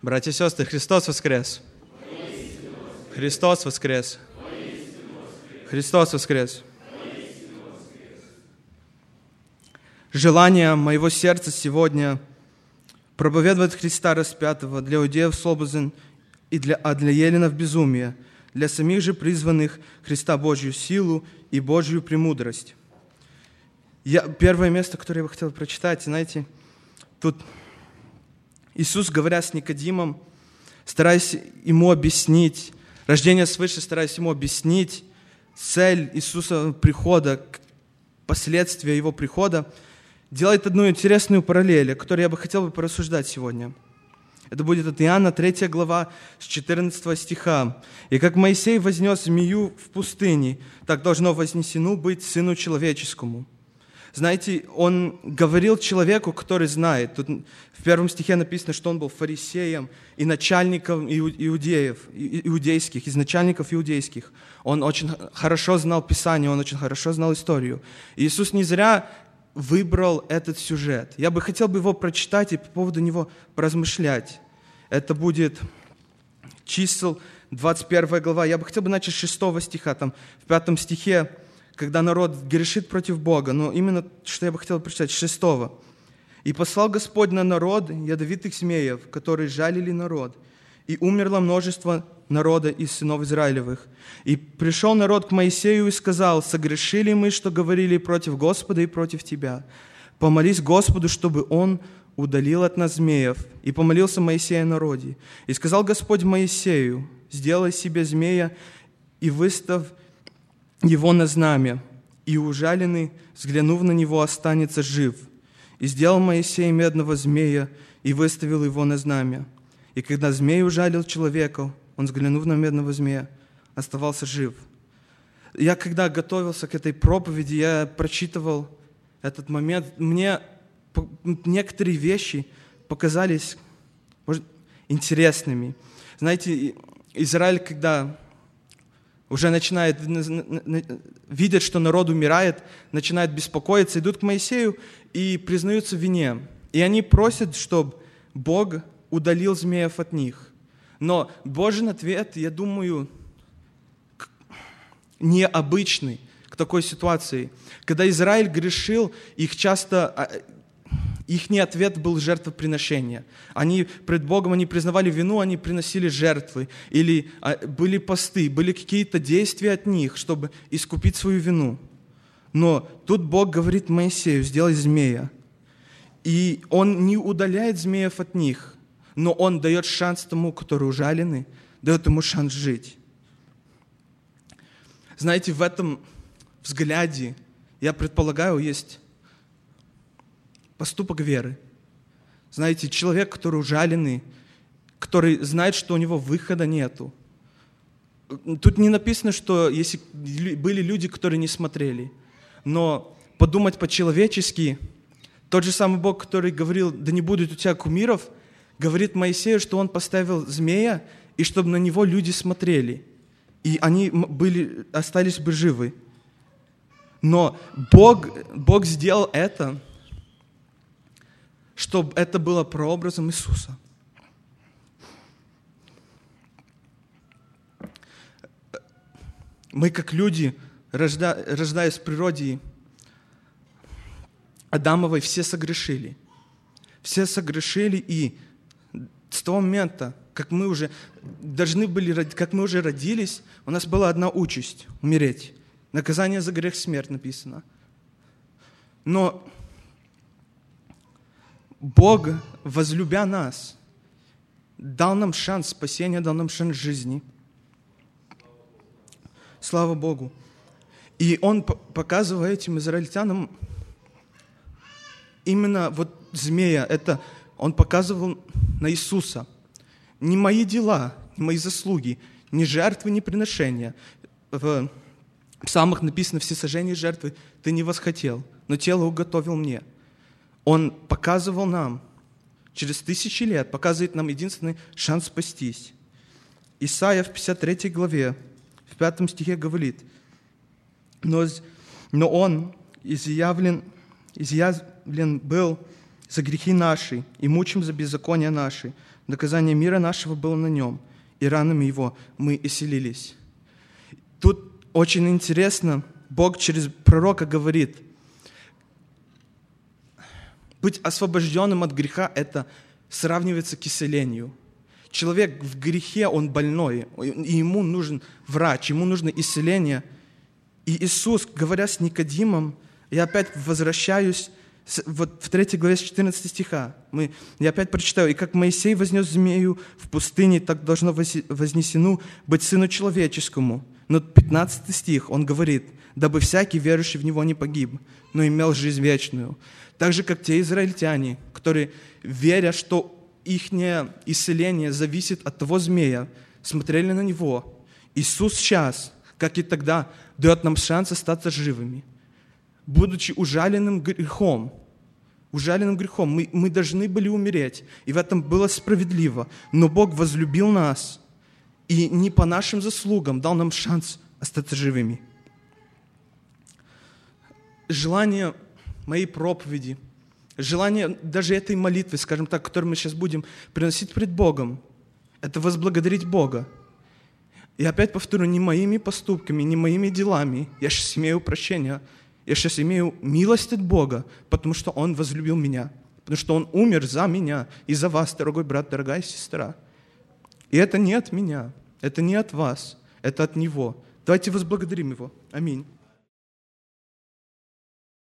Братья и сестры, Христос воскрес! Христос воскрес! Христос воскрес! Желание моего сердца сегодня проповедовать Христа распятого для иудеев соблазн, а для еленов безумие, для самих же призванных Христа Божью силу и Божью премудрость. Первое место, которое я бы хотел прочитать, знаете, тут Иисус, говоря с Никодимом, стараясь ему объяснить, рождение свыше, стараясь ему объяснить цель Иисуса прихода, последствия Его прихода, делает одну интересную параллель, о которой я бы хотел порассуждать сегодня. Это будет от Иоанна 3 глава с 14 стиха. «И как Моисей вознес змею в пустыне, так должно вознесено быть Сыну Человеческому». Знаете, он говорил человеку, который знает. Тут в 1 стихе написано, что он был фарисеем и начальником иудейских, из начальников иудейских. Он очень хорошо знал Писание, он очень хорошо знал историю. И Иисус не зря выбрал этот сюжет. Я бы хотел его прочитать и по поводу него поразмышлять. Это будет Чисел, 21 глава. Я бы хотел начать с 6 стиха. Там в 5 стихе, когда народ грешит против Бога, но именно, что я бы хотел прочитать, 6. «И послал Господь на народ ядовитых змеев, которые жалили народ, и умерло множество народа из сынов Израилевых. И пришел народ к Моисею и сказал: согрешили мы, что говорили против Господа и против Тебя. Помолись Господу, чтобы Он удалил от нас змеев. И помолился Моисей о народе. И сказал Господь Моисею: сделай себе змея и выставь его на знамя, и ужаленный, взглянув на него, останется жив. И сделал Моисей медного змея и выставил его на знамя. И когда змей ужалил человека, он, взглянув на медного змея, оставался жив». Я, когда готовился к этой проповеди, я прочитывал этот момент. Мне некоторые вещи показались, может, интересными. Знаете, Израиль, когда уже начинает, видят, что народ умирает, начинает беспокоиться, идут к Моисею и признаются в вине. И они просят, чтобы Бог удалил змеев от них. Но Божий ответ, я думаю, необычный к такой ситуации. Когда Израиль грешил, их ответ был жертвоприношение. Они пред Богом, они признавали вину, они приносили жертвы. Или были посты, были какие-то действия от них, чтобы искупить свою вину. Но тут Бог говорит Моисею: сделай змея. И Он не удаляет змеев от них, но Он дает шанс тому, который ужаленный, дает ему шанс жить. Знаете, в этом взгляде, я предполагаю, есть поступок веры. Знаете, человек, который ужаленный, который знает, что у него выхода нету. Тут не написано, что если были люди, которые не смотрели. Но подумать по-человечески, тот же самый Бог, который говорил: да не будет у тебя кумиров, говорит Моисею, что он поставил змея, и чтобы на него люди смотрели. И они остались бы живы. Но Бог сделал это, чтобы это было прообразом Иисуса. Мы, как люди, рождаясь в природе Адамовой, все согрешили. Все согрешили, и с того момента, как мы уже родились, у нас была одна участь — умереть. Наказание за грех — смерть, написано. Но Бог, возлюбя нас, дал нам шанс спасения, дал нам шанс жизни. Слава Богу. И Он, показывая этим израильтянам, именно вот змея, Он показывал на Иисуса. Не мои дела, не мои заслуги, ни жертвы, ни приношения. В Псалмах написано: всесожжение жертвы ты не восхотел, но тело уготовил мне. Он показывал нам, через 1000 лет, показывает нам единственный шанс спастись. Исайя в 53 главе, в 5 стихе говорит: «Но Он изъявлен был за грехи наши и мучим за беззакония наши. Наказание мира нашего было на нем, и ранами его мы исцелились». Тут очень интересно, Бог через пророка говорит, быть освобожденным от греха – это сравнивается к исцелению. Человек в грехе, он больной, и ему нужен врач, ему нужно исцеление. И Иисус, говоря с Никодимом, я опять возвращаюсь вот в 3 главе с 14 стиха. Я опять прочитаю. «И как Моисей вознес змею в пустыне, так должно вознесено быть Сыну Человеческому». Но 15 стих, он говорит, «Дабы всякий верующий в Него не погиб, но имел жизнь вечную». Так же, как те израильтяне, которые, веря, что их исцеление зависит от того змея, смотрели на него. Иисус сейчас, как и тогда, дает нам шанс остаться живыми. Будучи ужаленным грехом, мы должны были умереть, и в этом было справедливо. Но Бог возлюбил нас, и не по нашим заслугам дал нам шанс остаться живыми. Желание моей проповеди, желание даже этой молитвы, скажем так, которую мы сейчас будем приносить пред Богом, это возблагодарить Бога. И опять повторю, не моими поступками, не моими делами. Я сейчас имею прощение, я сейчас имею милость от Бога, потому что Он возлюбил меня, потому что Он умер за меня и за вас, дорогой брат, дорогая сестра. И это не от меня, это не от вас, это от Него. Давайте возблагодарим Его. Аминь.